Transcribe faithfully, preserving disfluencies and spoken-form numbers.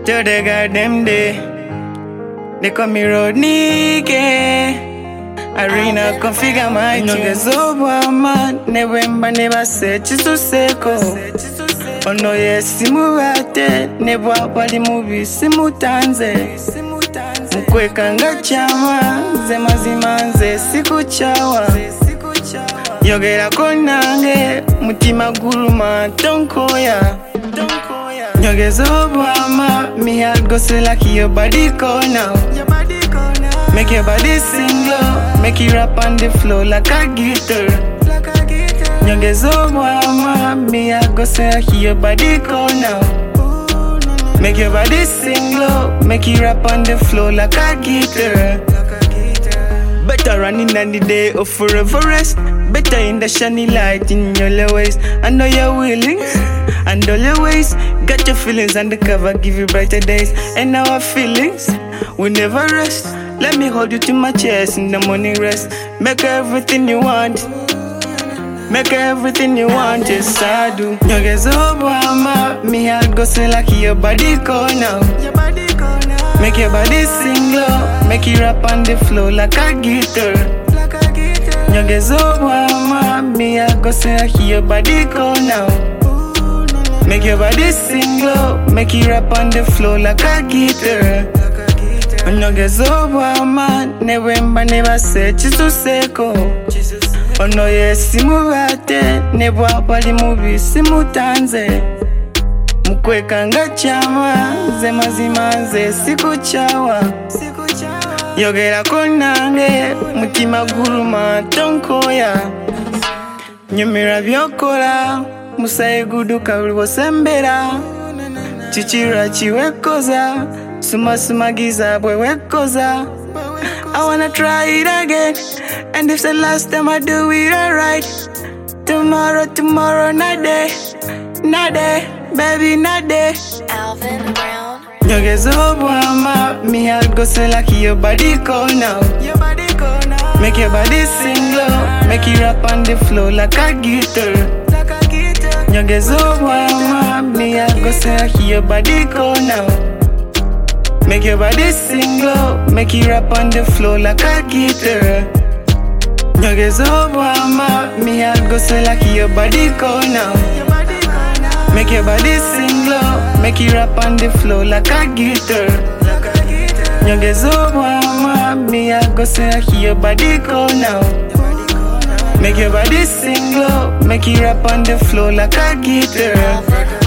Till the goddamn day, they call me Rodney. Arena configure my niggas over man. Never never said to seko. Oh no yes simurate. Never wali movie simutanze. Mkweka ngachama. Zema zimanze sikuchawa. Yogera konange. Mutima guruma tonkoya. Niggas over man. Me heart go say like your body go now. Make your body sing low, make you rap on the floor like a guitar. Niggas over me, I go say I hear your body go now. Make your body sing low, make you rap on the floor like a guitar. Better running on the day or forever rest. Better in the shiny light in your low ways. I know you're willing, and all your ways. Got your feelings undercover, give you brighter days. And our feelings will never rest. Let me hold you to my chest in the morning rest. Make everything you want. Make everything you want, yes I do. Niggas over me heart go say like your body go now. Make your body sing low, make you rap on the floor like a guitar. Niggas over me heart go say like your body go now. Make your body sing low, make you rap on the floor like a guitar. Niggas over man, never never said to seko. Oh no yes simurate, never wali movie simutanze. Mkweka ngachama, zema zimanze sikuchawa. Yogera konange, mutima guruma tonkoya. Nyumira byokola, musaye guduka uliwo sembera. Chichira chiwekoza. Suma suma giza boy wekoza. I wanna try it again. And if the last time I do it alright. Tomorrow, tomorrow, not day. Not day, baby, not day. Alvin Brown. Niggas over me heart go say like your body go now. Make your body sing low, make you rap on the floor like a guitar. Niggas over me heart go say like your body go now. Make your body sing low, make you rap on the floor like a guitar. Niggas over me heart go say like your body go now. Make your body sing low, make you rap on the floor like a guitar. Niggas over me heart go say like your body go now. Make your body sing low, make you rap on the floor like a guitar.